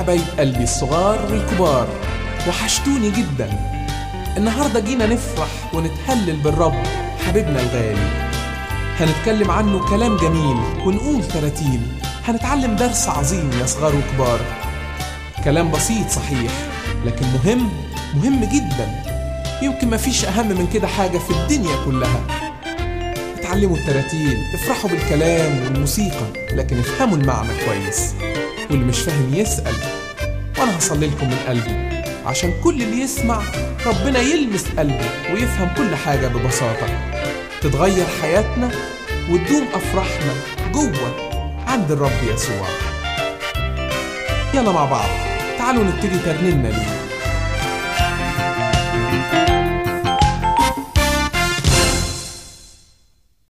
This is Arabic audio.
حبايب قلبي الصغار والكبار، وحشتوني جدا. النهاردة جينا نفرح ونتهلل بالرب حبيبنا الغالي. هنتكلم عنه كلام جميل ونقول تراتيل، هنتعلم درس عظيم يا صغار وكبار. كلام بسيط صحيح، لكن مهم جدا. يمكن مفيش أهم من كده حاجة في الدنيا كلها. اتعلموا التراتيل، افرحوا بالكلام والموسيقى، لكن افهموا المعنى كويس. واللي مش فاهم يسأل، وأنا هصلي لكم من قلبي عشان كل اللي يسمع ربنا يلمس قلبه ويفهم كل حاجة ببساطة، تتغير حياتنا وتدوم أفراحنا جوه عند الرب يسوع. يلا مع بعض تعالوا نبتدي ترنيمنا ليه.